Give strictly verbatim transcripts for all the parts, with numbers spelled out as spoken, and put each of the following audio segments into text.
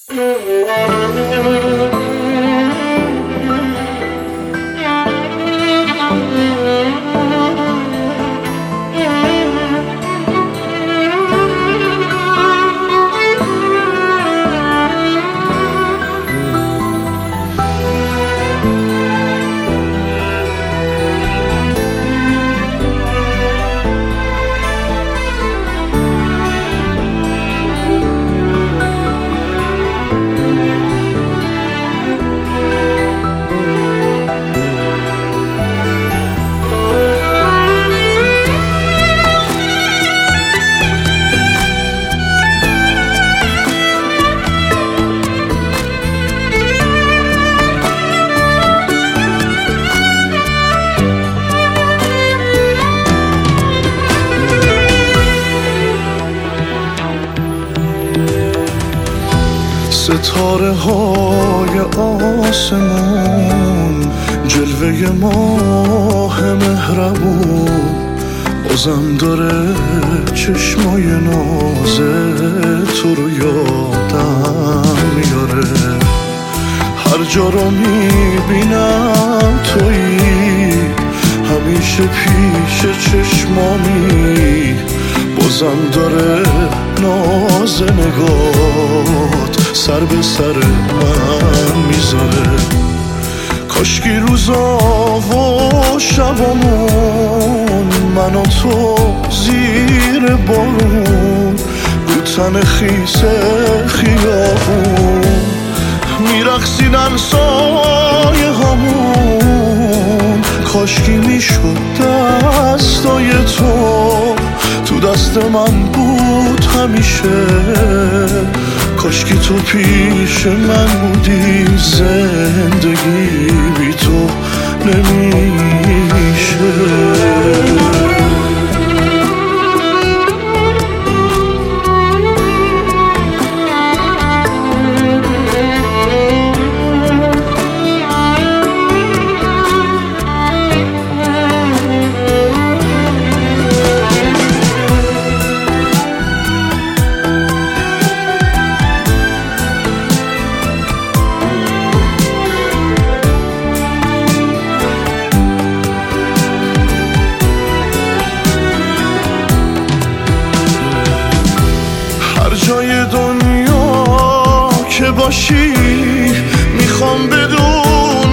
ستاره های آسمون، جلوه ماه مهربون، بازم داره چشمای ناز تو رو یادم میاره. هر جا رو میبینم تویی، همیشه پیش چشمامی، بازم داره ناز نگات سر به سر من میذاره. کاشکی روزا و شبامون، من و تو زیر بارون، رو تن خیس خیابون میرقصیدن سایه هامون. کاشکی میشد دستای تو تو دست من بود همیشه. کاشکی تو پیش من بودی، زندگی بی تو نمیشه. جای دنیا که باشی میخوام بدون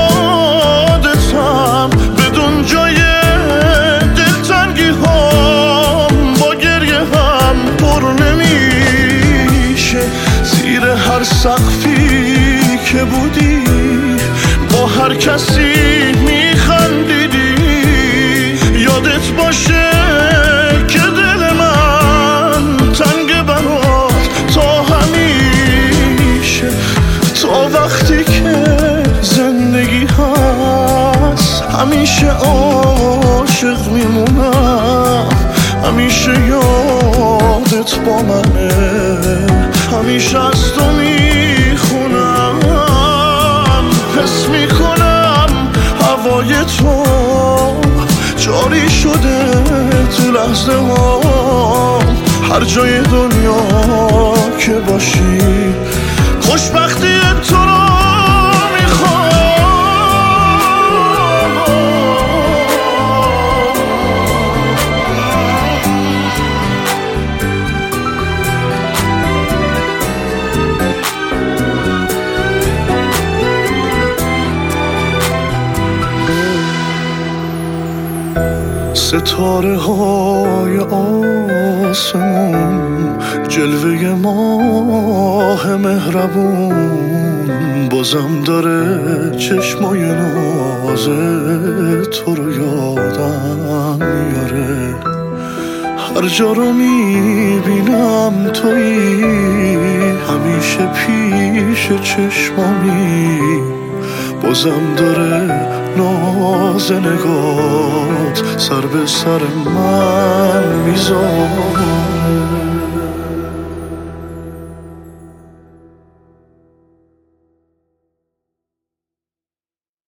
یادتم، بدون جای دلتنگی هم با گریه هم پر نمیشه. زیر هر سقفی که بودی با هر کسی میخندیدی، یادت باشه که دل من تنگ تا همیشه. تا وقتی که زندگی هست همیشه عاشق میمونم، همیشه یادت با منه، همیشه از تو میخونم. حس میکنم هوای تو جاری شده تو لحظه ها. هر جای دنیا که باشی خوشبختی تو رو میخوام. ستاره های آسمون، جلوه ماه مهربون، بازم داره چشمای ناز تو رو یادم میاره. هر جا رو میبینم تویی، همیشه پیش چشمامی، بازم داره ناز نگات سر به سر من میذاره.